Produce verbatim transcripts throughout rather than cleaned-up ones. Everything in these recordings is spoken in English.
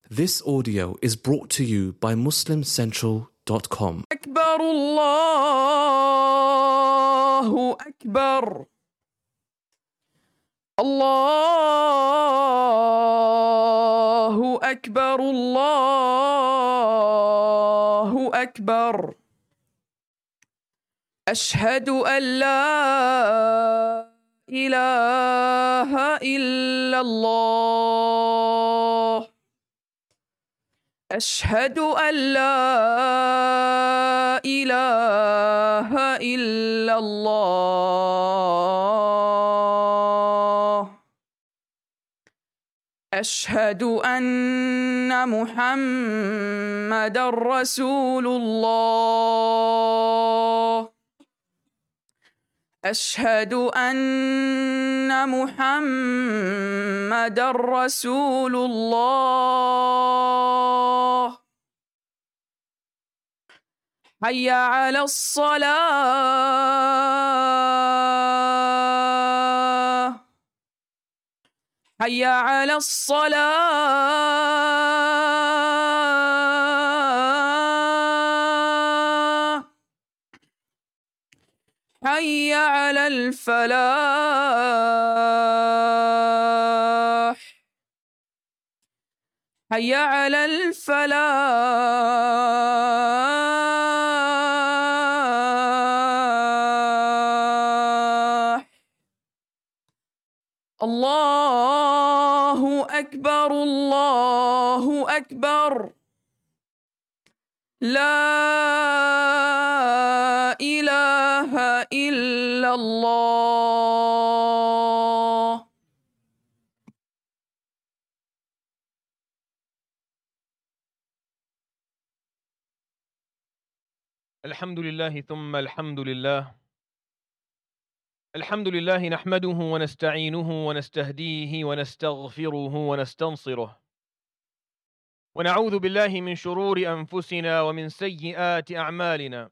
This audio is brought to you by muslim central dot com. أكبر الله أكبر الله أكبر الله أكبر أشهد أن لا إله إلا الله أشهد أن لا إله إلا الله أشهد أن محمدًا رسول الله أشهد أن محمدًا رسول الله حي على الصلاة حي على الصلاة حي على الفلاح حي على الفلاح الله أكبر الله أكبر لا إله إلا الله الحمد لله ثم الحمد لله الحمد لله نحمده ونستعينه ونستهديه ونستغفره ونستنصره ونعوذ بالله من شرور أنفسنا ومن سيئات أعمالنا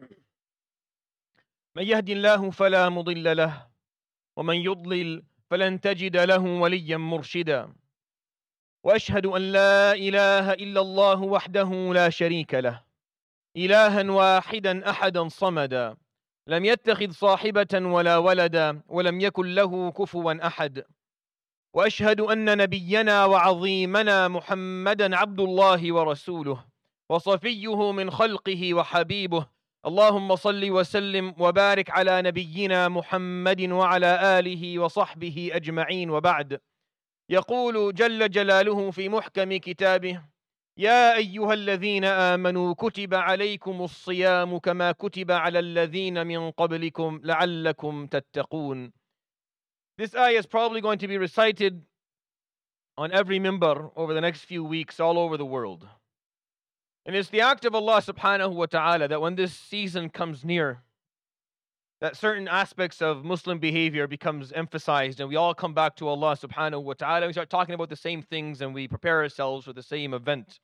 من يهد الله فلا مضل له ومن يضلل فلن تجد له وليا مرشدا وأشهد أن لا إله إلا الله وحده لا شريك له إلها واحدا أحدا صمدا لم يتخذ صاحبة ولا ولدا ولم يكن له كفوا أحد وأشهد أن نبينا وعظيمنا محمدا عبد الله ورسوله وصفيه من خلقه وحبيبه اللهم صل وسلم وبارك على نبينا محمد وعلى آله وصحبه أجمعين وبعد يقول جل جلاله في محكم كتابه يا أيها الذين آمنوا كتب عليكم الصيام كما كتب على الذين من قبلكم لعلكم تتقون. This ayah is probably going to be recited on every minbar over the next few weeks all over the world. And it's the act of Allah subhanahu wa ta'ala that when this season comes near, that certain aspects of Muslim behavior becomes emphasized and we all come back to Allah subhanahu wa ta'ala. We start talking about the same things and we prepare ourselves for the same event.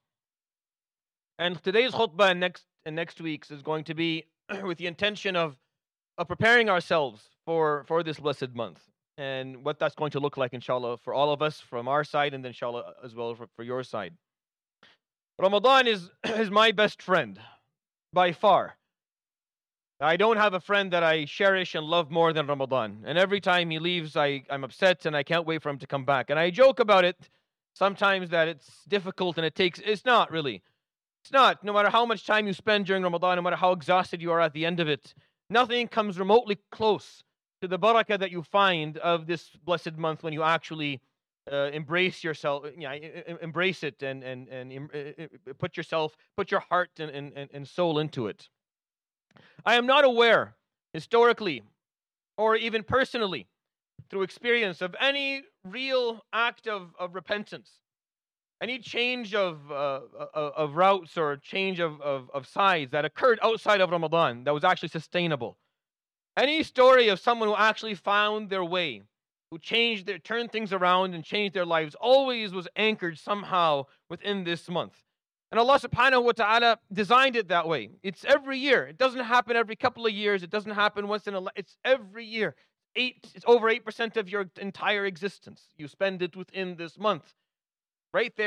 And today's khutbah and next, and next week's is going to be with the intention of, of preparing ourselves for, for this blessed month and what that's going to look like, inshallah, for all of us from our side and then inshallah as well for, for your side. Ramadan is, is my best friend by far. I don't have a friend that I cherish and love more than Ramadan. And every time he leaves, I, I'm upset and I can't wait for him to come back. And I joke about it sometimes that it's difficult and it takes, it's not really. It's not. No matter how much time you spend during Ramadan, no matter how exhausted you are at the end of it, nothing comes remotely close to the barakah that you find of this blessed month when you actually uh, embrace yourself, yeah, embrace it and, and, and put yourself, put your heart and, and, and soul into it. I am not aware, historically, or even personally, through experience, of any real act of, of repentance, any change of, uh, of routes or change of, of, of sides that occurred outside of Ramadan that was actually sustainable. Any story of someone who actually found their way, who changed their, turned things around and changed their lives, always was anchored somehow within this month. And Allah subhanahu wa ta'ala designed it that way. It's every year. It doesn't happen every couple of years. It doesn't happen once in a life. It's every year. Eight, it's over eight percent of your entire existence. You spend it within this month. Right there,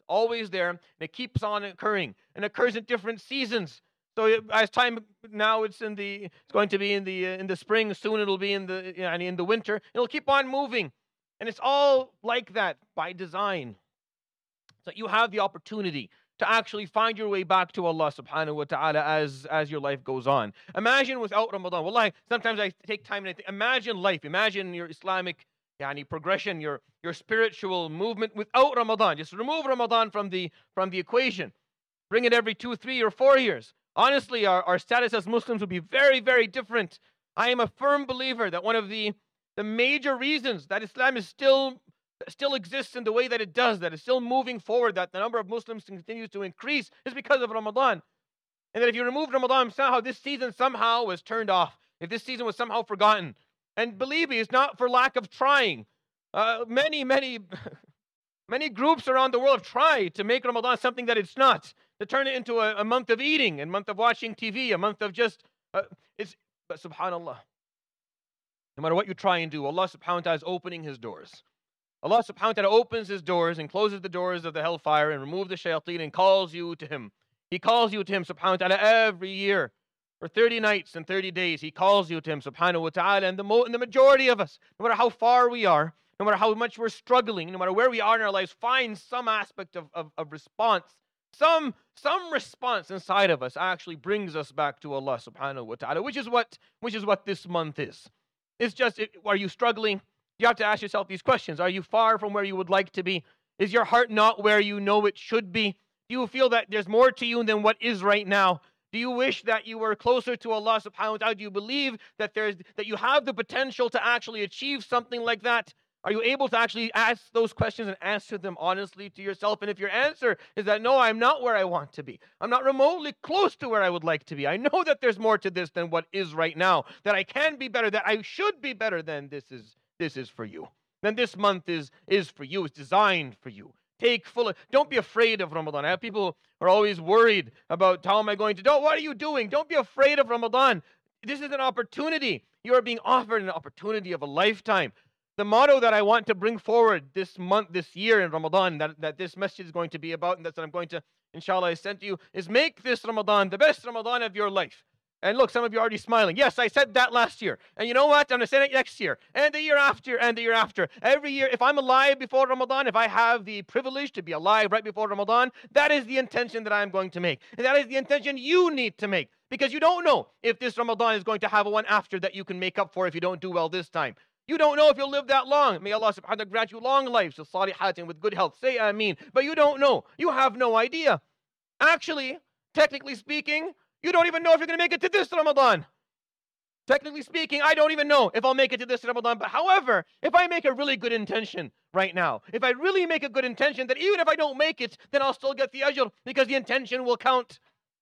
always there, and it keeps on occurring, and occurs in different seasons. So it, as time now, it's in the it's going to be in the uh, in the spring. Soon it'll be in the you know, in the winter. It'll keep on moving, and it's all like that by design. So you have the opportunity to actually find your way back to Allah subhanahu wa ta'ala as, as your life goes on. Imagine without Ramadan. Wallahi, sometimes I take time and I think, imagine life, imagine your Islamic yani, progression, your, your spiritual movement without Ramadan. Just remove Ramadan from the, from the equation. Bring it every two, three, or four years. Honestly, our, our status as Muslims would be very, very different. I am a firm believer that one of the, the major reasons that Islam is still still exists in the way that it does, that it's still moving forward, that the number of Muslims continues to increase, is because of Ramadan. And that if you remove Ramadan, somehow this season somehow was turned off. If this season was somehow forgotten. And believe me, it's not for lack of trying. Uh, many, many, many groups around the world have tried to make Ramadan something that it's not. To turn it into a, a month of eating, a month of watching T V, a month of just, uh, it's, but subhanAllah. No matter what you try and do, Allah subhanahu wa ta'ala is opening His doors. Allah subhanahu wa ta'ala opens His doors and closes the doors of the hellfire and removes the shayateen and calls you to Him. He calls you to Him subhanahu wa ta'ala every year. For thirty nights and thirty days, He calls you to Him subhanahu wa ta'ala. And the, mo- and the majority of us, no matter how far we are, no matter how much we're struggling, no matter where we are in our lives, find some aspect of, of, of response. Some, some response inside of us actually brings us back to Allah subhanahu wa ta'ala, which is what, which is what this month is. It's just, it, are you struggling? You have to ask yourself these questions. Are you far from where you would like to be? Is your heart not where you know it should be? Do you feel that there's more to you than what is right now? Do you wish that you were closer to Allah subhanahu wa ta'ala? Do you believe that there's that you have the potential to actually achieve something like that? Are you able to actually ask those questions and answer them honestly to yourself? And if your answer is that, no, I'm not where I want to be. I'm not remotely close to where I would like to be. I know that there's more to this than what is right now. That I can be better, that I should be better than this is. This is for you. Then this month is is for you. It's designed for you. Take full. Don't be afraid of Ramadan. I have people who are always worried about how am I going to do. What are you doing? Don't be afraid of Ramadan. This is an opportunity. You are being offered an opportunity of a lifetime. The motto that I want to bring forward this month, this year in Ramadan, that, that this message is going to be about, and that's what I'm going to, inshallah, send to you, is make this Ramadan the best Ramadan of your life. And look, some of you are already smiling. Yes, I said that last year. And you know what? I'm going to say it next year. And the year after, and the year after. Every year, if I'm alive before Ramadan, if I have the privilege to be alive right before Ramadan, that is the intention that I'm going to make. And that is the intention you need to make. Because you don't know if this Ramadan is going to have a one after that you can make up for if you don't do well this time. You don't know if you'll live that long. May Allah subhanahu wa ta'ala grant you long lives with salihat and with good health. Say ameen. But you don't know. You have no idea. Actually, technically speaking, you don't even know if you're going to make it to this Ramadan. Technically speaking, I don't even know if I'll make it to this Ramadan. But however, if I make a really good intention right now, if I really make a good intention, that even if I don't make it, then I'll still get the ajr because the intention will count.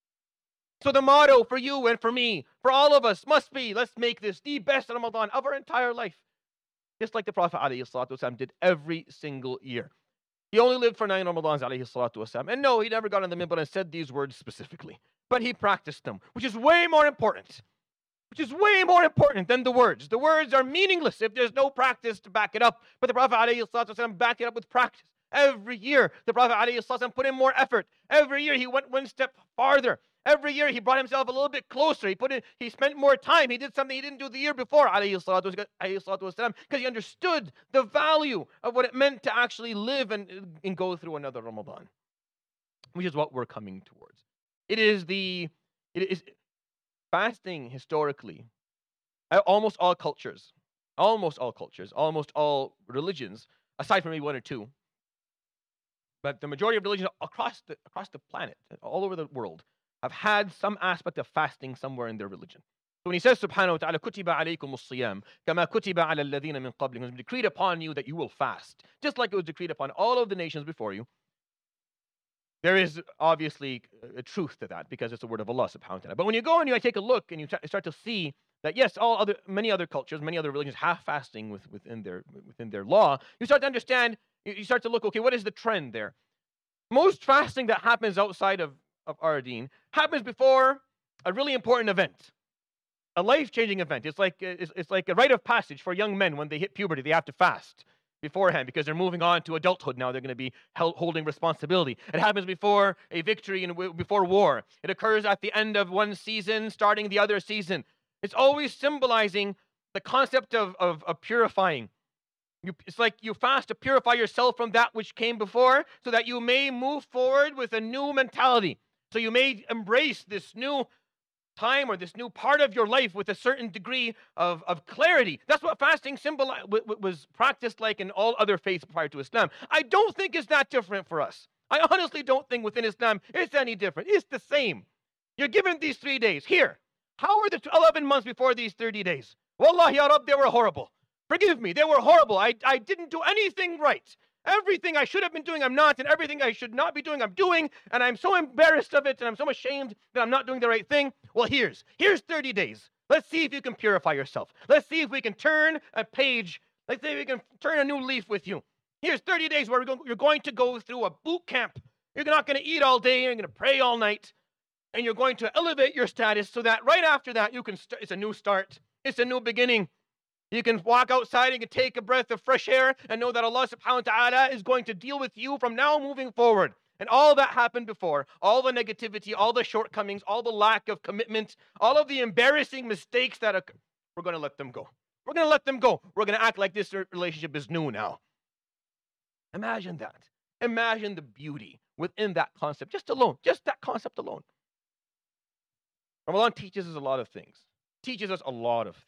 So the motto for you and for me, for all of us, must be, let's make this the best Ramadan of our entire life. Just like the Prophet ﷺ did every single year. He only lived for nine Ramadans ﷺ. And no, he never got on the minbar and said these words specifically. But he practiced them, which is way more important. Which is way more important than the words. The words are meaningless if there's no practice to back it up. But the Prophet ﷺ backed it up with practice. Every year, the Prophet ﷺ put in more effort. Every year, he went one step farther. Every year, he brought himself a little bit closer. He put in, he spent more time. He did something he didn't do the year before, because he understood the value of what it meant to actually live and, and go through another Ramadan, which is what we're coming towards. It is the, it is fasting historically, almost all cultures, almost all cultures, almost all religions, aside from maybe one or two, but the majority of religions across the, across the planet, all over the world, have had some aspect of fasting somewhere in their religion. So when he says, subhanahu wa ta'ala, kutiba alaykum as-siyam, kama kutiba ala alladhina min qablikum, it's decreed upon you that you will fast, just like it was decreed upon all of the nations before you. There is obviously a truth to that because it's the word of Allah subhanahu wa ta'ala. But when you go and you take a look and you start to see that yes, all other many other cultures, many other religions have fasting with, within their within their law, you start to understand, you start to look, okay, what is the trend there? Most fasting that happens outside of of our deen happens before a really important event, a life-changing event. It's like it's, it's like a rite of passage for young men when they hit puberty. They have to fast. beforehand because they're moving on to adulthood now. They're going to be held, holding responsibility. It happens before a victory and before war. It occurs at the end of one season, starting the other season. It's always symbolizing the concept of, of, of purifying. You, it's like you fast to purify yourself from that which came before so that you may move forward with a new mentality. So you may embrace this new time or this new part of your life with a certain degree of, of clarity. That's what fasting symbol w- w- was practiced like in all other faiths prior to Islam. I don't think it's that different for us. I honestly don't think within Islam it's any different. It's the same. You're given these three days. Here, how were the eleven months before these thirty days? Wallahi ya Rabb, they were horrible. Forgive me, they were horrible. I, I didn't do anything right. Everything I should have been doing, I'm not, and everything I should not be doing, I'm doing, and I'm so embarrassed of it, and I'm so ashamed that I'm not doing the right thing. Well, here's, here's thirty days. Let's see if you can purify yourself. Let's see if we can turn a page. Let's see if we can turn a new leaf with you. Here's thirty days where you're going to go through a boot camp. You're not going to eat all day, you're going to pray all night, and you're going to elevate your status so that right after that, you can st- it's a new start. It's a new beginning. You can walk outside and you can take a breath of fresh air and know that Allah subhanahu wa ta'ala is going to deal with you from now moving forward. And all that happened before, all the negativity, all the shortcomings, all the lack of commitment, all of the embarrassing mistakes that occur, we're going to let them go. We're going to let them go. We're going to act like this relationship is new now. Imagine that. Imagine the beauty within that concept, just alone, just that concept alone. Ramadan teaches us a lot of things. Teaches us a lot of things.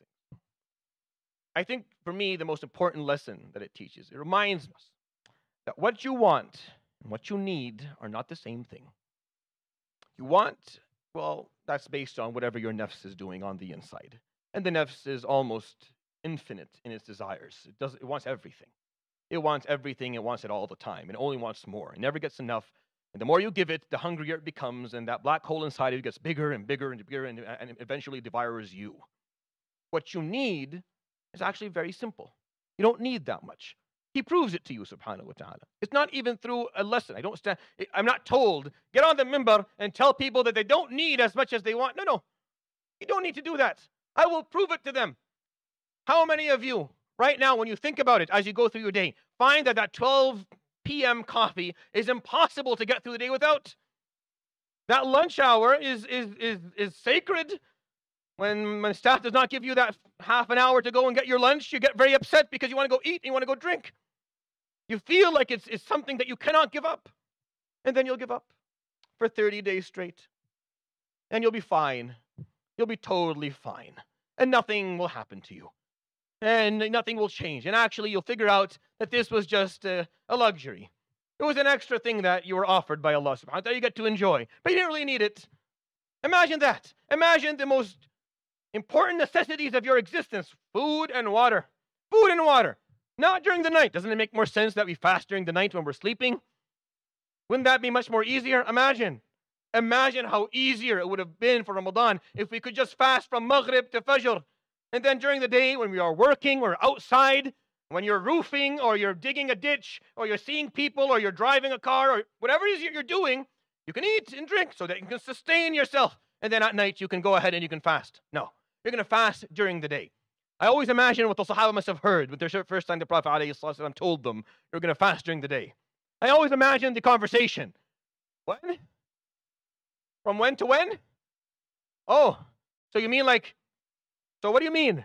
I think for me, the most important lesson that it teaches, it reminds us that what you want and what you need are not the same thing. You want, well, that's based on whatever your nafs is doing on the inside. And the nafs is almost infinite in its desires. It does, it wants everything. It wants everything. It wants it all the time. It only wants more. It never gets enough. And the more you give it, the hungrier it becomes. And that black hole inside of it gets bigger and bigger and bigger and, and eventually devours you. What you need is actually very simple. You don't need that much. He proves it to you, subhanahu wa ta'ala. It's not even through a lesson. I don't stand, I'm not told, get on the minbar and tell people that they don't need as much as they want. No, no. You don't need to do that. I will prove it to them. How many of you, right now, when you think about it, as you go through your day, find that that twelve p.m. coffee is impossible to get through the day without? That lunch hour is, is, is, is sacred. When, when staff does not give you that half an hour to go and get your lunch, you get very upset because you want to go eat and you want to go drink. You feel like it's, it's something that you cannot give up. And then you'll give up for thirty days straight. And you'll be fine. You'll be totally fine. And nothing will happen to you. And nothing will change. And actually, you'll figure out that this was just a, a luxury. It was an extra thing that you were offered by Allah subhanahu wa ta'ala. You get to enjoy. But you didn't really need it. Imagine that. Imagine the most important necessities of your existence, food and water. Food and water. Not during the night. Doesn't it make more sense that we fast during the night when we're sleeping? Wouldn't that be much more easier? Imagine. Imagine how easier it would have been for Ramadan if we could just fast from Maghrib to Fajr. And then during the day when we are working or outside, when you're roofing or you're digging a ditch or you're seeing people or you're driving a car or whatever it is you're doing, you can eat and drink so that you can sustain yourself. And then at night you can go ahead and you can fast. No. You're going to fast during the day. I always imagine what the Sahaba must have heard when the first time the Prophet ﷺ told them you're going to fast during the day. I always imagine the conversation. When? From when to when? Oh, so you mean like, so what do you mean?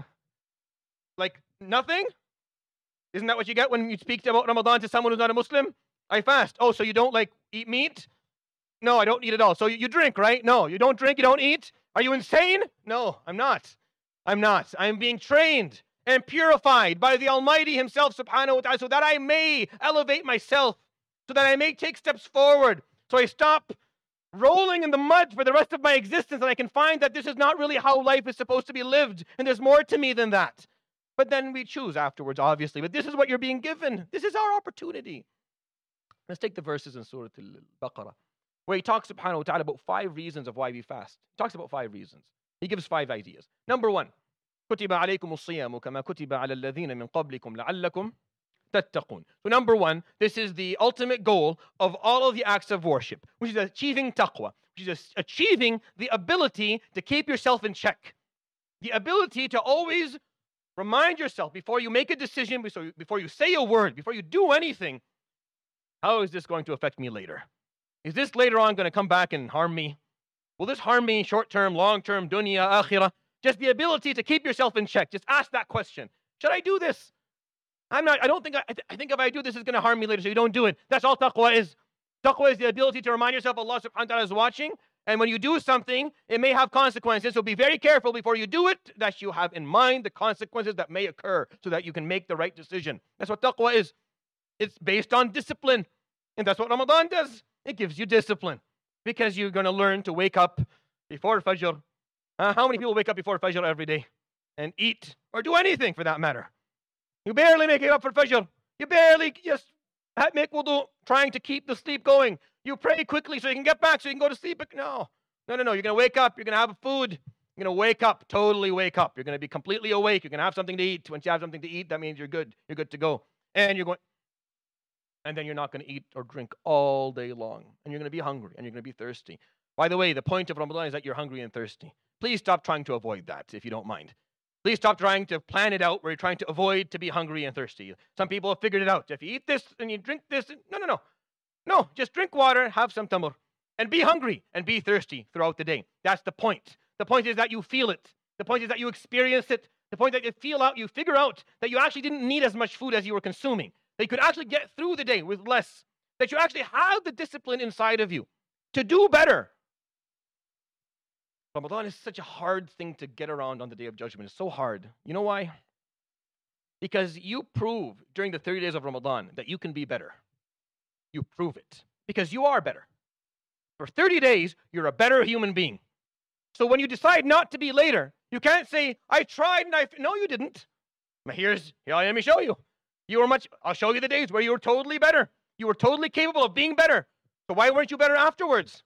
Like nothing? Isn't that what you get when you speak about Ramadan to someone who's not a Muslim? I fast. Oh, so you don't like eat meat? No, I don't eat at all. So you, you drink, right? No, you don't drink, you don't eat? Are you insane? No, I'm not. I'm not. I'm being trained and purified by the Almighty Himself, subhanahu wa ta'ala, so that I may elevate myself, so that I may take steps forward, so I stop rolling in the mud for the rest of my existence, and I can find that this is not really how life is supposed to be lived, and there's more to me than that. But then we choose afterwards, obviously. But this is what you're being given. This is our opportunity. Let's take the verses in Surah Al-Baqarah, where he talks, subhanahu wa ta'ala, about five reasons of why we fast. He talks about five reasons. He gives five ideas. Number one, كُتِبَ عَلَيْكُمُ الصِّيَامُ كَمَا كُتِبَ عَلَى الَّذِينَ مِنْ قَبْلِكُمْ لَعَلَّكُمْ تَتَّقُونَ. So number one, this is the ultimate goal of all of the acts of worship, which is achieving taqwa, which is achieving the ability to keep yourself in check. The ability to always Remind yourself before you make a decision, before you say a word, before you do anything, how is this going to affect me later? Is this later on going to come back and harm me? Will this harm me short-term, long-term, dunya, akhirah? Just the ability to keep yourself in check. Just ask that question. Should I do this? I'm not, I don't think, I, I think if I do this, it's going to harm me later, so you don't do it. That's all taqwa is. Taqwa is the ability to remind yourself Allah subhanahu wa ta'ala is watching, and when you do something, it may have consequences, so be very careful before you do it, that you have in mind the consequences that may occur, so that you can make the right decision. That's what taqwa is. It's based on discipline, and that's what Ramadan does. It gives you discipline, because you're going to learn to wake up before Fajr. Uh, how many people wake up before Fajr every day and eat, or do anything for that matter? You barely make it up for Fajr. You barely just make wudu, trying to keep the sleep going. You pray quickly so you can get back, so you can go to sleep. No, no, no, no. You're going to wake up. You're going to have food. You're going to wake up, totally wake up. You're going to be completely awake. You're going to have something to eat. Once you have something to eat, that means you're good. You're good to go. And you're going, and then you're not going to eat or drink all day long. And you're going to be hungry, and you're going to be thirsty. By the way, the point of Ramadan is that you're hungry and thirsty. Please stop trying to avoid that, if you don't mind. Please stop trying to plan it out where you're trying to avoid to be hungry and thirsty. Some people have figured it out. If you eat this and you drink this, no, no, no. No, just drink water, have some tamr, and be hungry and be thirsty throughout the day. That's the point. The point is that you feel it. The point is that you experience it. The point that you feel out, you figure out that you actually didn't need as much food as you were consuming. That you could actually get through the day with less. That you actually have the discipline inside of you to do better. Ramadan is such a hard thing to get around on the Day of Judgment. It's so hard. You know why? Because you prove during the thirty days of Ramadan that you can be better. You prove it. Because you are better. For thirty days, you're a better human being. So when you decide not to be later, you can't say, I tried and I... No, you didn't. Here's, here I am to show you. You were much... I'll show you the days where you were totally better. You were totally capable of being better. So why weren't you better afterwards?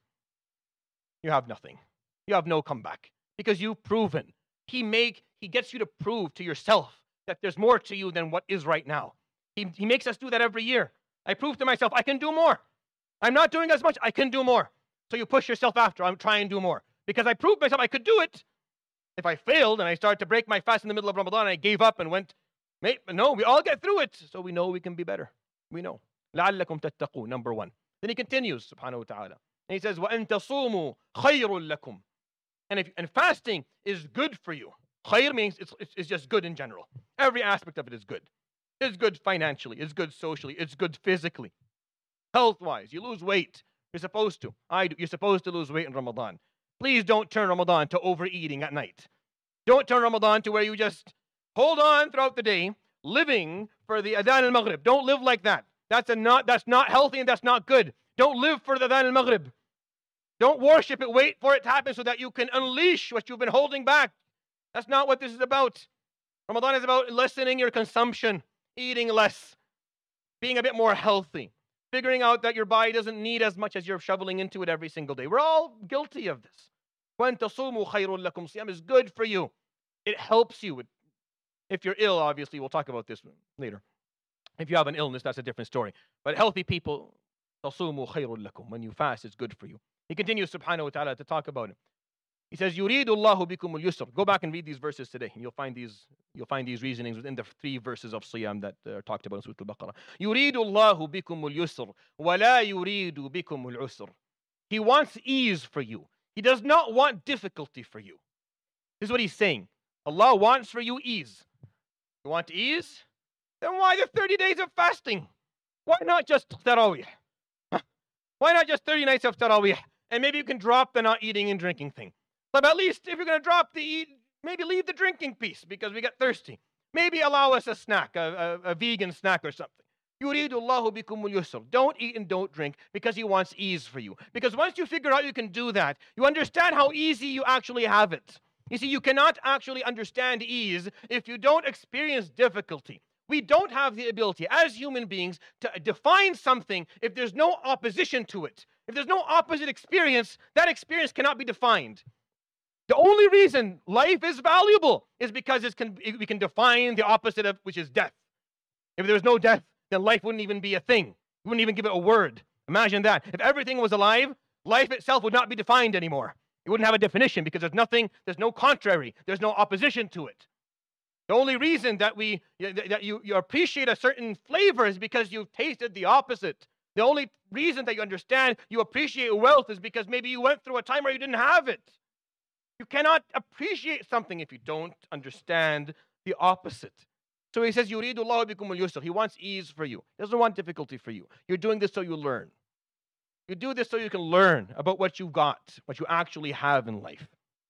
You have nothing. You have no comeback because you've proven. He make he gets you to prove to yourself that there's more to you than what is right now. He, he makes us do that every year. I prove to myself I can do more. I'm not doing as much. I can do more. So you push yourself after. I'm trying to do more because I proved myself I could do it. If I failed and I started to break my fast in the middle of Ramadan and I gave up and went, no, we all get through it. So we know we can be better. We know. لَعَلَّكُمْ تَتَّقُونَ, number one. Then he continues, subhanahu wa ta'ala. And he says, وَأَن تَصُومُوا خَيْرٌ لَكُمْ. And, if, and fasting is good for you. Khair means it's, it's, it's just good in general. Every aspect of it is good. It's good financially. It's good socially. It's good physically. Health-wise, you lose weight. You're supposed to. I do. You're supposed to lose weight in Ramadan. Please don't turn Ramadan to overeating at night. Don't turn Ramadan to where you just hold on throughout the day, living for the Adhan al-Maghrib. Don't live like that. That's, a not, that's not healthy and that's not good. Don't live for the Adhan al-Maghrib. Don't worship it. Wait for it to happen so that you can unleash what you've been holding back. That's not what this is about. Ramadan is about lessening your consumption, eating less, being a bit more healthy, figuring out that your body doesn't need as much as you're shoveling into it every single day. We're all guilty of this. وَأَن تَصُومُوا خَيْرٌ لَكُمْ. Siyam is good for you. It helps you. If you're ill, obviously, we'll talk about this later. If you have an illness, that's a different story. But healthy people, تَصُومُوا خَيْرٌ لَكُمْ. When you fast, it's good for you. He continues, subhanahu wa ta'ala, to talk about it. He says, يُرِيدُ اللَّهُ بِكُمُ الْيُسْرَ. Go back and read these verses today, and you'll find these, you'll find these reasonings within the three verses of Siyam that are talked about in Surah Al-Baqarah. يُرِيدُ اللَّهُ بِكُمُ الْيُسْرَ وَلَا يُرِيدُ بِكُمُ الْعُسْرَ. He wants ease for you. He does not want difficulty for you. This is what he's saying. Allah wants for you ease. You want ease? Then why the thirty days of fasting? Why not just Tarawih? Why not just thirty nights of Tarawih? And maybe you can drop the not eating and drinking thing. But at least if you're going to drop the eat, maybe leave the drinking piece because we get thirsty. Maybe allow us a snack, a, a, a vegan snack or something. يُرِيدُ اللَّهُ بِكُمُ الْيُسْرَ. Don't eat and don't drink because he wants ease for you. Because once you figure out you can do that, you understand how easy you actually have it. You see, you cannot actually understand ease if you don't experience difficulty. We don't have the ability as human beings to define something if there's no opposition to it. If there's no opposite experience, that experience cannot be defined. The only reason life is valuable is because it can, we can define the opposite of which is death. If there was no death, then life wouldn't even be a thing. We wouldn't even give it a word. Imagine that. If everything was alive, life itself would not be defined anymore. It wouldn't have a definition because there's nothing, there's no contrary, there's no opposition to it. The only reason that we that you, you appreciate a certain flavor is because you've tasted the opposite. The only reason that you understand you appreciate wealth is because maybe you went through a time where you didn't have it. You cannot appreciate something if you don't understand the opposite. So he says, يُرِيدُ اللَّهُ بِكُمُ الْيُسْرَ. He wants ease for you. He doesn't want difficulty for you. You're doing this so you learn. You do this so you can learn about what you've got, what you actually have in life.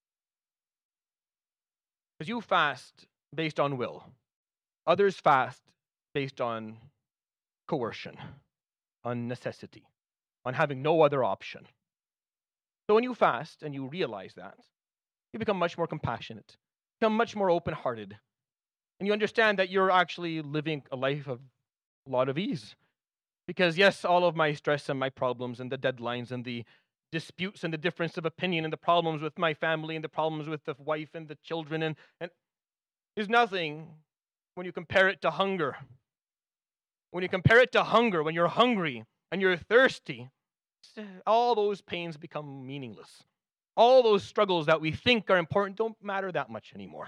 Because you fast based on will. Others fast based on coercion, on necessity, on having no other option. So when you fast and you realize that, you become much more compassionate, become much more open-hearted, and you understand that you're actually living a life of a lot of ease. Because yes, all of my stress and my problems and the deadlines and the disputes and the difference of opinion and the problems with my family and the problems with the wife and the children and, and is nothing when you compare it to hunger. When you compare it to hunger, when you're hungry and you're thirsty, all those pains become meaningless. All those struggles that we think are important don't matter that much anymore.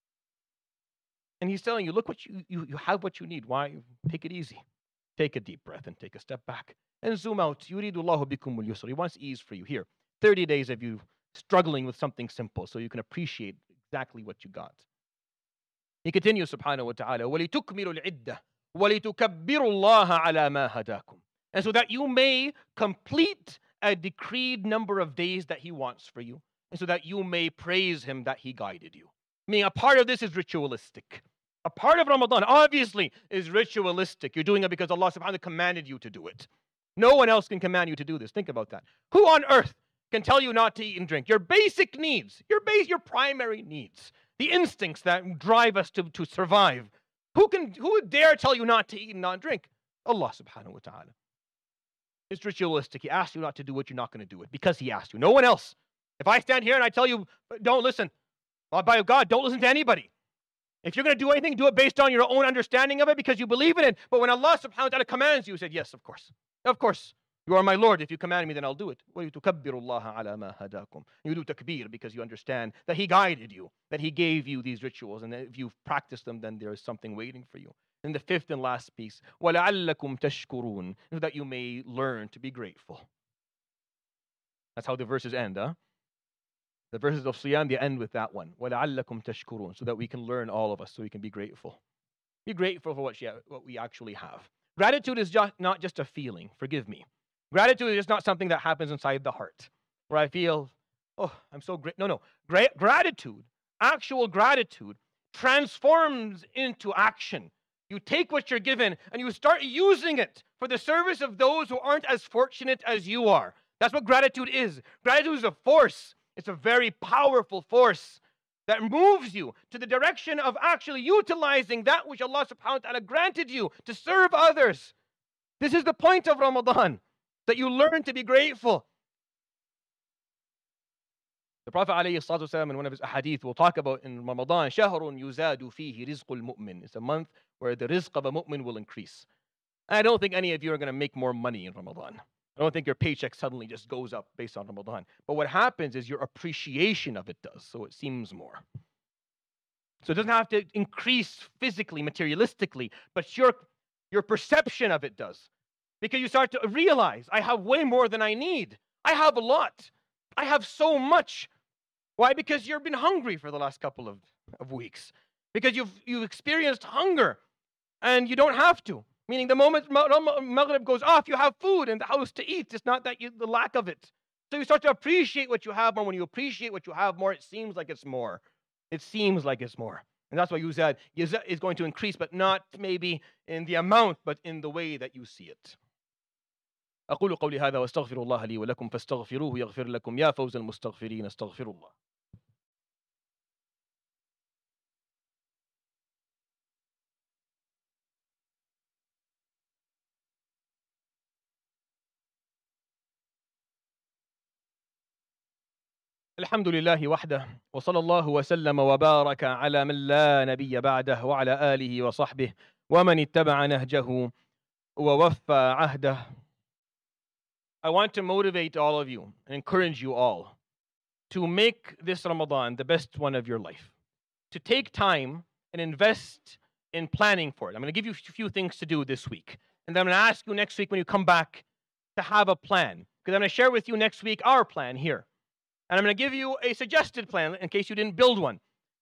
And he's telling you, look, what you, you, you have what you need. Why? Take it easy. Take a deep breath and take a step back. And zoom out. يُرِيدُ اللَّهُ بِكُمُ الْيُسْرَ. He wants ease for you. Here, thirty days of you struggling with something simple so you can appreciate exactly what you got. He continues, subhanahu wa ta'ala, وَلِتُكْمِلُوا الْعِدَّةِ وَلِتُكَبِّرُوا اللَّهَ عَلَى مَا هَدَاكُمْ. And so that you may complete a decreed number of days that he wants for you, and so that you may praise him that he guided you. Meaning a part of this is ritualistic. A part of Ramadan, obviously, is ritualistic. You're doing it because Allah subhanahu wa ta'ala commanded you to do it. No one else can command you to do this. Think about that. Who on earth can tell you not to eat and drink? Your basic needs, your base, your primary needs, the instincts that drive us to, to survive. Who can, who would dare tell you not to eat and not drink? Allah subhanahu wa ta'ala. It's ritualistic. He asked you not to do it, you're not going to do it because he asked you. No one else. If I stand here and I tell you, don't listen, well, by God, don't listen to anybody. If you're going to do anything, do it based on your own understanding of it because you believe in it. But when Allah subhanahu wa ta'ala commands you, you said, yes, of course. Of course. You are my Lord. If you command me, then I'll do it. وَلِتُكَبِّرُوا اللَّهَ عَلَى مَا هَدَاكُمْ. You do takbir because you understand that he guided you, that he gave you these rituals, and that if you've practiced them, then there is something waiting for you. And the fifth and last piece, وَلَعَلَّكُمْ تَشْكُرُونَ, so that you may learn to be grateful. That's how the verses end, huh? The verses of Siyam, they end with that one. وَلَعَلَّكُمْ تَشْكُرُونَ, so that we can learn, all of us, so we can be grateful. Be grateful for what, you, what we actually have. Gratitude is just, not just a feeling, forgive me. Gratitude is just not something that happens inside the heart, where I feel, oh, I'm so great. No, no. Gra- gratitude, actual gratitude, transforms into action. You take what you're given and you start using it for the service of those who aren't as fortunate as you are. That's what gratitude is. Gratitude is a force. It's a very powerful force that moves you to the direction of actually utilizing that which Allah subhanahu wa ta'ala granted you to serve others. This is the point of Ramadan, that you learn to be grateful. The Prophet ﷺ in one of his ahadith will talk about in Ramadan, شَهْرٌ يُزَادُ فِيهِ رِزْقُ الْمُؤْمِنِ. It's a month where the rizq of a mu'min will increase. And I don't think any of you are going to make more money in Ramadan. I don't think your paycheck suddenly just goes up based on Ramadan. But what happens is your appreciation of it does, so it seems more. So it doesn't have to increase physically, materialistically, but your, your perception of it does. Because you start to realize, I have way more than I need. I have a lot. I have so much. Why? Because you've been hungry for the last couple of, of weeks. Because you've, you've experienced hunger, and you don't have to. Meaning the moment Maghrib goes off, you have food in the house to eat. It's not that you, the lack of it. So you start to appreciate what you have more. When you appreciate what you have more, it seems like it's more. It seems like it's more. And that's why you said is going to increase, but not maybe in the amount, but in the way that you see it. أقول قولي هذا واستغفر الله لي ولكم فاستغفروه يغفر لكم يا فوز المستغفرين استغفر الله. الحمد لله وحده وصلى الله وسلم وبارك على من لا نبي بعده وعلى آله وصحبه ومن اتبع نهجه ووفى عهده. I want to motivate all of you and encourage you all to make this Ramadan the best one of your life. To take time and invest in planning for it. I'm going to give you a few things to do this week. And then I'm going to ask you next week when you come back to have a plan. Because I'm going to share with you next week our plan here. And I'm going to give you a suggested plan in case you didn't build one.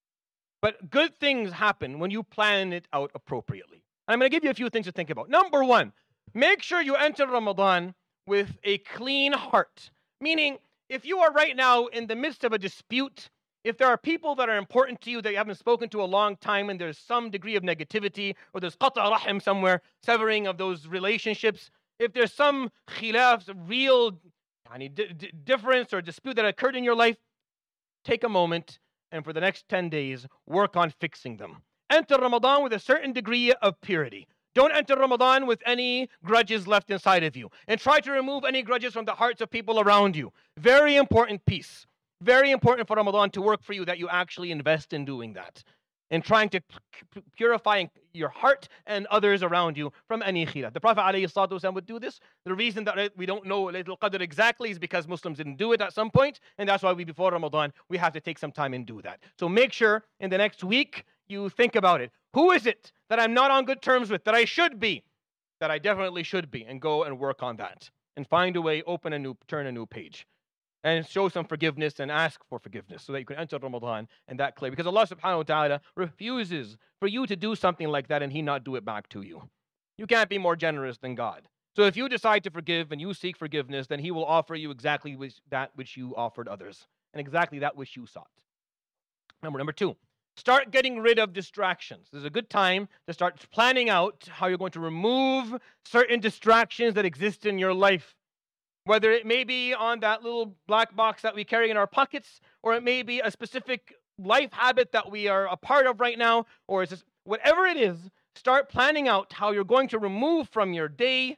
But good things happen when you plan it out appropriately. And I'm going to give you a few things to think about. Number one, make sure you enter Ramadan with a clean heart. Meaning, if you are right now in the midst of a dispute, if there are people that are important to you that you haven't spoken to a long time and there's some degree of negativity or there's qata' rahim somewhere, severing of those relationships, if there's some khilaf, real any d- d- difference or dispute that occurred in your life, take a moment and for the next ten days, work on fixing them. Enter Ramadan with a certain degree of purity. Don't enter Ramadan with any grudges left inside of you. And try to remove any grudges from the hearts of people around you. Very important piece. Very important for Ramadan to work for you that you actually invest in doing that. In trying to purify your heart and others around you from any khilaf. The Prophet ﷺ would do this. The reason that we don't know Laylatul Qadr exactly is because Muslims didn't do it at some point, and that's why we, before Ramadan, we have to take some time and do that. So make sure in the next week you think about it. Who is it that I'm not on good terms with, that I should be, that I definitely should be, and go and work on that. And find a way, open a new, turn a new page. And show some forgiveness and ask for forgiveness so that you can enter Ramadan and that clear. Because Allah subhanahu wa ta'ala refuses for you to do something like that and He not do it back to you. You can't be more generous than God. So if you decide to forgive and you seek forgiveness, then He will offer you exactly that which you offered others. And exactly that which you sought. Number, number two, start getting rid of distractions. This is a good time to start planning out how you're going to remove certain distractions that exist in your life. Whether it may be on that little black box that we carry in our pockets, or it may be a specific life habit that we are a part of right now, or it's just, whatever it is, start planning out how you're going to remove from your day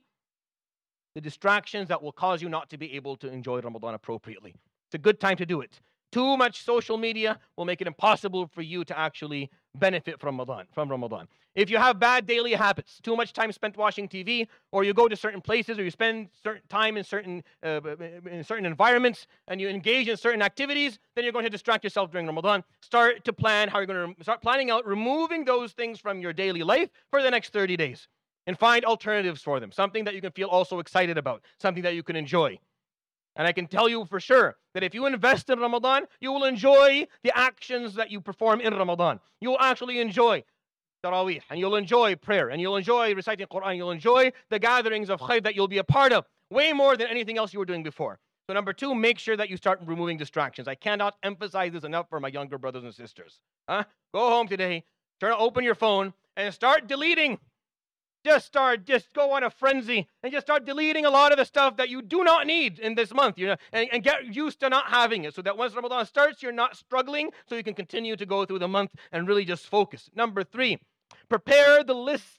the distractions that will cause you not to be able to enjoy Ramadan appropriately. It's a good time to do it. Too much social media will make it impossible for you to actually benefit from Ramadan. From Ramadan. If you have bad daily habits, too much time spent watching T V, or you go to certain places, or you spend certain time in certain uh, in certain environments, and you engage in certain activities, then you're going to distract yourself during Ramadan. Start to plan how you're going to start planning out removing those things from your daily life for the next thirty days, and find alternatives for them. Something that you can feel also excited about, something that you can enjoy. And I can tell you for sure that if you invest in Ramadan, you will enjoy the actions that you perform in Ramadan. You will actually enjoy Taraweeh, and you'll enjoy prayer, and you'll enjoy reciting Quran, you'll enjoy the gatherings of khayr that you'll be a part of, way more than anything else you were doing before. So number two, make sure that you start removing distractions. I cannot emphasize this enough for my younger brothers and sisters. Huh? Go home today, turn, open your phone, and start deleting. Just start, just go on a frenzy and just start deleting a lot of the stuff that you do not need in this month, you know, and, and get used to not having it so that once Ramadan starts, you're not struggling, so you can continue to go through the month and really just focus. Number three, prepare the list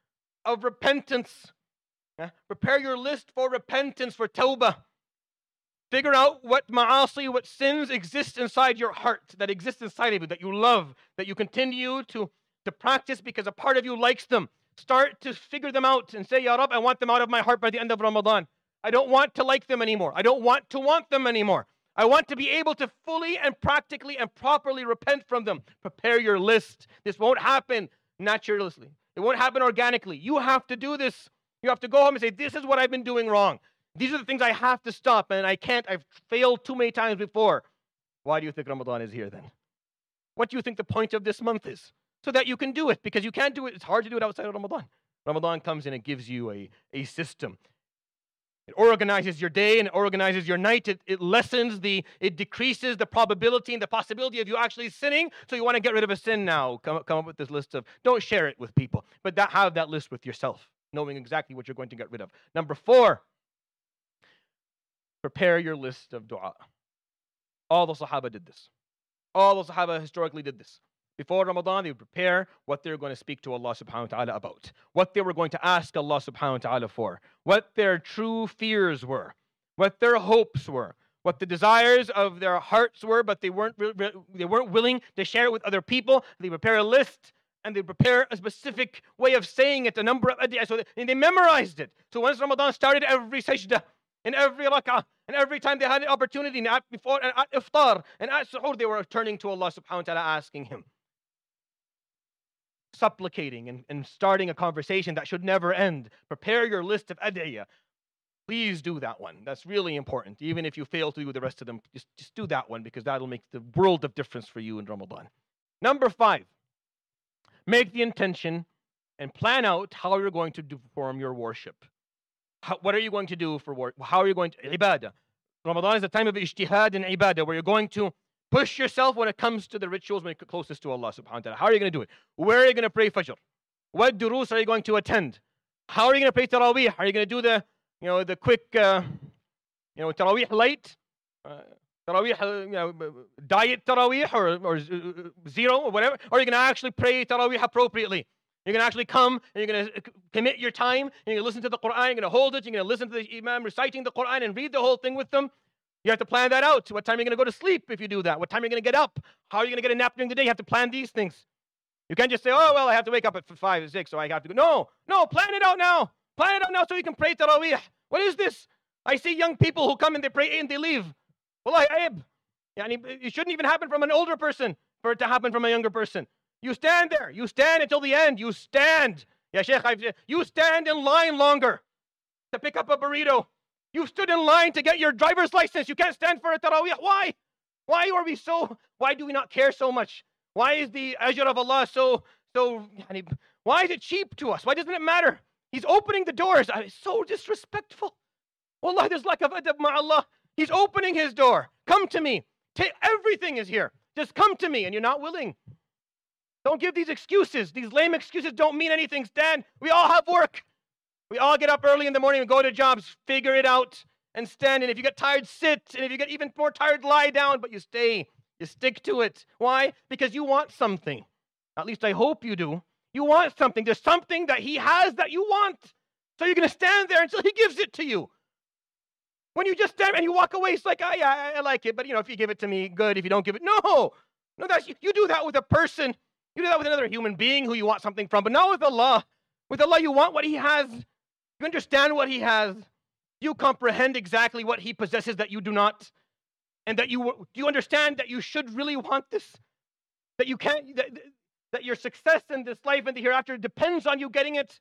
of repentance. Yeah? Prepare your list for repentance, for tawbah. Figure out what ma'asi, what sins exist inside your heart, that exist inside of you, that you love, that you continue to, to practice because a part of you likes them. Start to figure them out and say, Ya Rab, I want them out of my heart by the end of Ramadan. I don't want to like them anymore. I don't want to want them anymore. I want to be able to fully and practically and properly repent from them. Prepare your list. This won't happen naturally. It won't happen organically. You have to do this. You have to go home and say, this is what I've been doing wrong. These are the things I have to stop, and I can't. I've failed too many times before. Why do you think Ramadan is here then? What do you think the point of this month is? So that you can do it, because you can't do it. It's hard to do it outside of Ramadan. Ramadan comes and it gives you a, a system. It organizes your day and it organizes your night. It, it lessens the, it decreases the probability and the possibility of you actually sinning. So you want to get rid of a sin now. Come, come up with this list of, don't share it with people, but that, have that list with yourself, knowing exactly what you're going to get rid of. Number four, prepare your list of dua. All the Sahaba did this. All the Sahaba historically did this. Before Ramadan, they would prepare what they were going to speak to Allah subhanahu wa ta'ala about, what they were going to ask Allah subhanahu wa ta'ala for, what their true fears were, what their hopes were, what the desires of their hearts were, but they weren't, they weren't willing to share it with other people. They prepare a list, and they prepare a specific way of saying it, a number of adiyah, so they, they memorized it. So once Ramadan started, every sajda, in every rak'ah, and every time they had an opportunity, and at, before, and at iftar, and at suhoor, they were turning to Allah subhanahu wa ta'ala asking Him. supplicating and, and starting a conversation that should never end. Prepare your list of ad'iyah. Please do that one. That's really important. Even if you fail to do the rest of them, just, just do that one because that'll make the world of difference for you in Ramadan. Number five, make the intention and plan out how you're going to do, perform your worship. How, what are you going to do for work? How are you going to, ibadah. Ramadan is a time of ijtihad and ibadah where you're going to push yourself when it comes to the rituals when you're closest to Allah subhanahu wa ta'ala. How are you going to do it? Where are you going to pray Fajr? What durus are you going to attend? How are you going to pray Taraweeh? Are you going to do the, you know, the quick, uh, you know, Taraweeh light? Uh, Taraweeh, uh, you know, diet Taraweeh or, or uh, zero or whatever? Or are you going to actually pray Taraweeh appropriately? You're going to actually come and you're going to commit your time and you're going to listen to the Quran, you're going to hold it, you're going to listen to the Imam reciting the Quran and read the whole thing with them. You have to plan that out. What time are you going to go to sleep if you do that? What time are you going to get up? How are you going to get a nap during the day? You have to plan these things. You can't just say, oh, well, I have to wake up at five or six, so I have to go. No, no, plan it out now. Plan it out now so you can pray Taraweeh. What is this? I see young people who come and they pray and they leave. Wallahi, aib. Yani, it shouldn't even happen from an older person for it to happen from a younger person. You stand there. You stand until the end. You stand. Yeah, Sheikh, I've, you stand in line longer to pick up a burrito. You stood in line to get your driver's license. You can't stand for a Taraweeh. Why? Why are we so, why do we not care so much? Why is the ajr of Allah so, so, why is it cheap to us? Why doesn't it matter? He's opening the doors. It's so disrespectful. Wallah, there's lack of adab ma'allah. He's opening his door. Come to me. Take, everything is here. Just come to me, and you're not willing. Don't give these excuses. These lame excuses don't mean anything. Stand. We all have work. We all get up early in the morning and go to jobs. Figure it out and stand. And if you get tired, sit. And if you get even more tired, lie down. But you stay. You stick to it. Why? Because you want something. At least I hope you do. You want something. There's something that he has that you want. So you're going to stand there until he gives it to you. When you just stand and you walk away, it's like, oh, yeah, I, I like it. But, you know, if you give it to me, good. If you don't give it, no. No, that's, you, you do that with a person. You do that with another human being who you want something from. But not with Allah. With Allah, you want what he has. You understand what he has. You comprehend exactly what he possesses that you do not. And that you, do you understand that you should really want this? That you can't, that, that your success in this life and the hereafter depends on you getting it.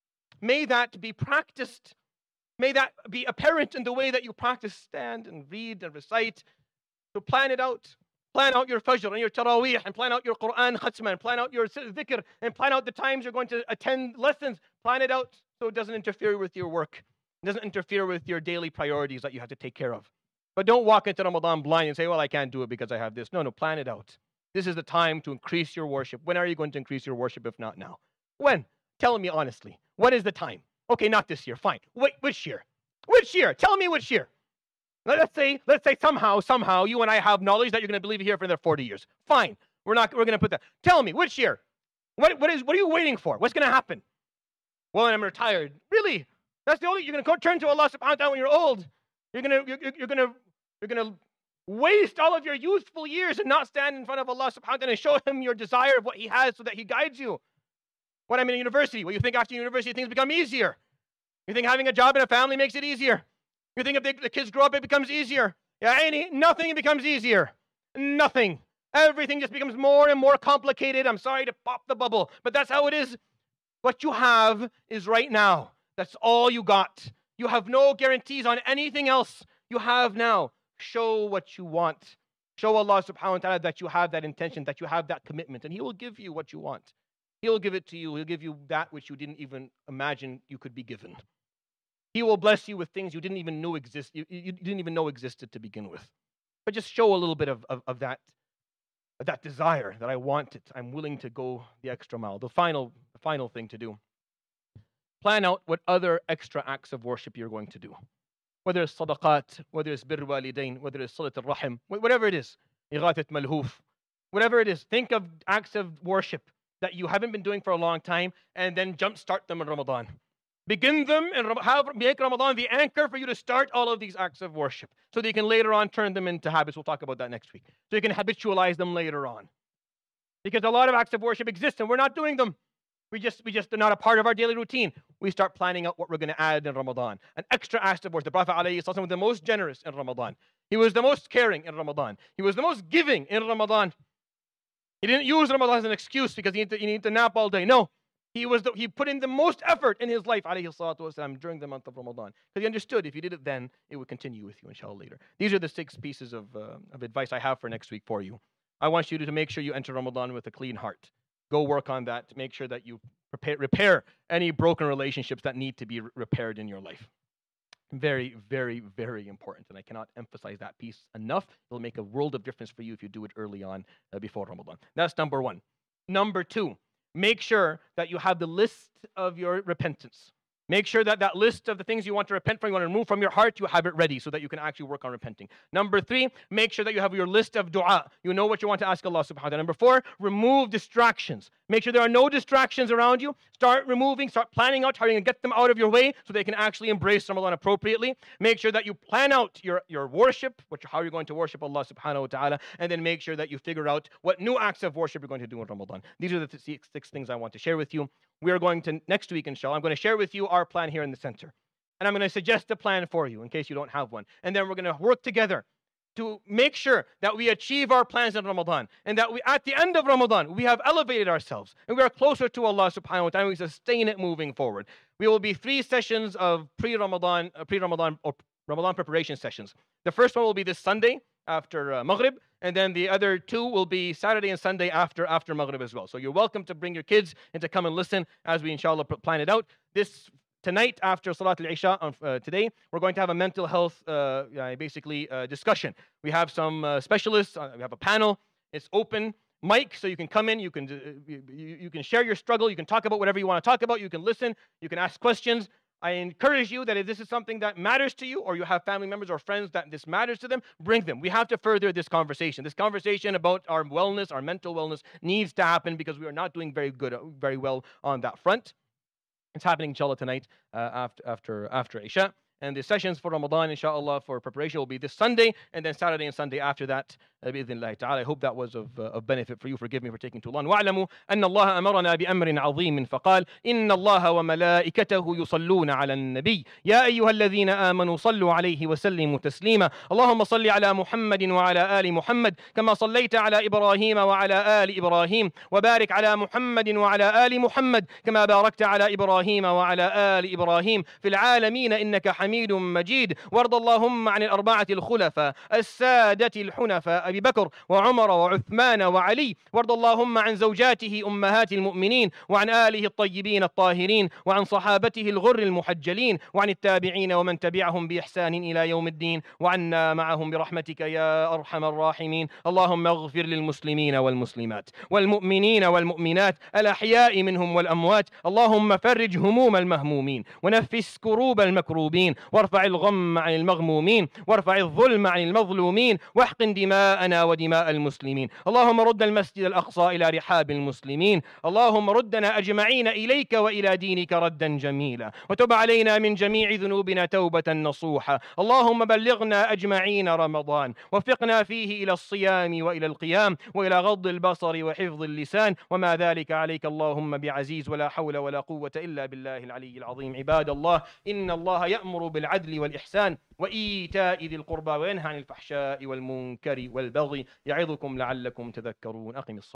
May that be practiced. May that be apparent in the way that you practice, stand and read and recite. So plan it out. Plan out your Fajr and your Taraweeh and plan out your Quran Khatma and plan out your Dhikr and plan out the times you're going to attend lessons. Plan it out so it doesn't interfere with your work. It doesn't interfere with your daily priorities that you have to take care of. But don't walk into Ramadan blind and say, well, I can't do it because I have this. No, no, plan it out. This is the time to increase your worship. When are you going to increase your worship if not now? When? Tell me honestly. What is the time? Okay, not this year. Fine. Wait, which year? Which year? Tell me which year. Let's say, let's say somehow, somehow you and I have knowledge that you're going to believe here for another forty years. Fine. We're not, we're going to put that. Tell me, which year? What, what is, what are you waiting for? What's going to happen? Well, I'm retired. Really? That's the only, you're going to turn to Allah subhanahu wa ta'ala when you're old. You're going to, you're, you're going to, you're going to waste all of your youthful years and not stand in front of Allah subhanahu wa ta'ala and show him your desire of what he has so that he guides you. When I'm in university, well, you think after university things become easier. You think having a job and a family makes it easier. You think if they, the kids grow up, it becomes easier. Yeah, ain't nothing becomes easier. Nothing. Everything just becomes more and more complicated. I'm sorry to pop the bubble, but that's how it is. What you have is right now. That's all you got. You have no guarantees on anything else. You have now. Show what you want. Show Allah subhanahu wa ta'ala that you have that intention, that you have that commitment, and he will give you what you want. He'll give it to you. He'll give you that which you didn't even imagine you could be given. He will bless you with things you didn't even know exist. You, you didn't even know existed to begin with. But just show a little bit of, of, of that, of that desire that I want it. I'm willing to go the extra mile. The final, the final thing to do. Plan out what other extra acts of worship you're going to do. Whether it's sadaqat, whether it's birr walidain, whether it's salat al-rahim, whatever it is, ighathat malhoof, whatever it is, think of acts of worship that you haven't been doing for a long time and then jumpstart them in Ramadan. Begin them and have, make Ramadan the anchor for you to start all of these acts of worship so that you can later on turn them into habits. We'll talk about that next week. So you can habitualize them later on. Because a lot of acts of worship exist and we're not doing them. We just, we just, they're not a part of our daily routine. We start planning out what we're going to add in Ramadan. An extra act of worship. The Prophet ﷺ was the most generous in Ramadan. He was the most caring in Ramadan. He was the most giving in Ramadan. He didn't use Ramadan as an excuse because he needed to, he needed to nap all day. No. He was the, he put in the most effort in his life, alayhi salatu wasalam, during the month of Ramadan. Because he understood if you did it then, it would continue with you, inshallah, later. These are the six pieces of, uh, of advice I have for next week for you. I want you to, to make sure you enter Ramadan with a clean heart. Go work on that to make sure that you prepare, repair any broken relationships that need to be re- repaired in your life. Very, very, very important. And I cannot emphasize that piece enough. It'll make a world of difference for you if you do it early on uh, before Ramadan. That's number one. Number two. Make sure that you have the list of your repentance. Make sure that that list of the things you want to repent from, you want to remove from your heart, you have it ready so that you can actually work on repenting. Number three, make sure that you have your list of dua. You know what you want to ask Allah subhanahu wa ta'ala. Number four, remove distractions. Make sure there are no distractions around you. Start removing, start planning out how you're going to get them out of your way so they can actually embrace Ramadan appropriately. Make sure that you plan out your, your worship, which, how you're going to worship Allah subhanahu wa ta'ala, and then make sure that you figure out what new acts of worship you're going to do in Ramadan. These are the th- six, six things I want to share with you. We are going to, next week, inshallah, I'm going to share with you our plan here in the center. And I'm going to suggest a plan for you in case you don't have one. And then we're going to work together to make sure that we achieve our plans in Ramadan. And that we, at the end of Ramadan, we have elevated ourselves. And we are closer to Allah subhanahu wa ta'ala. And we sustain it moving forward. We will be three sessions of pre-Ramadan, uh, pre-Ramadan or Ramadan preparation sessions. The first one will be this Sunday after uh, Maghrib. And then the other two will be Saturday and Sunday after after Maghrib as well. So you're welcome to bring your kids and to come and listen as we inshallah plan it out. This tonight after Salat al-Isha uh, today, we're going to have a mental health uh, basically uh, discussion. We have some uh, specialists. Uh, we have a panel. It's open mic, so you can come in. You can uh, you, you can share your struggle. You can talk about whatever you want to talk about. You can listen. You can ask questions. I encourage you that if this is something that matters to you or you have family members or friends that this matters to them, bring them. We have to further this conversation. This conversation about our wellness, our mental wellness needs to happen because we are not doing very good, very well on that front. It's happening, inshallah, tonight uh, after, after, after Isha. And the sessions for Ramadan, inshallah, for preparation will be this Sunday and then Saturday and Sunday after that. بإذن ta'ala. I hope that was of, uh, of benefit for you. Forgive me for taking too long. وَاعْلَمُوا أَنَّ اللَّهَ أَمَرَنَا بِأَمْرٍ عَظِيمٍ فَقَالَ إِنَّ اللَّهَ وَمَلَائِكَتَهُ يُصَلُّونَ عَلَى النَّبِيِّ يَا أَيُّهَا الَّذِينَ آمَنُوا صَلُّوا عَلَيْهِ وَسَلِّمُوا تَسْلِيمًا اللهم صل على محمد وعلى آل محمد كما صليت على إبراهيم وعلى آل إبراهيم وبارك على محمد وعلى آل محمد كما باركت على إبراهيم وعلى آل إبراهيم في العالمين إنك حميد مجيد وارض اللهم عن الأربعة الخلفاء السادة الحنفاء أبي بكر وعمر وعثمان وعلي وارض اللهم عن زوجاته أمهات المؤمنين وعن آله الطيبين الطاهرين وعن صحابته الغر المحجلين وعن التابعين ومن تبعهم بإحسان إلى يوم الدين وعنا معهم برحمتك يا أرحم الراحمين اللهم اغفر للمسلمين والمسلمات والمؤمنين والمؤمنات الأحياء منهم والأموات اللهم فرج هموم المهمومين ونفس كروب المكروبين وارفع الغم عن المغمومين وارفع الظلم عن المظلومين واحقن دماءنا ودماء المسلمين اللهم رد المسجد الأقصى إلى رحاب المسلمين اللهم ردنا أجمعين إليك وإلى دينك ردا جميلا وتب علينا من جميع ذنوبنا توبة نصوحا اللهم بلغنا أجمعين رمضان وفقنا فيه إلى الصيام وإلى القيام وإلى غض البصر وحفظ اللسان وما ذلك عليك اللهم بعزيز ولا حول ولا قوة إلا بالله العلي العظيم عباد الله إن الله يأمر بالعدل والإحسان وإيتاء ذي القربى وينهى عن الفحشاء والمنكر والبغي يعظكم لعلكم تذكرون أقم الصلاة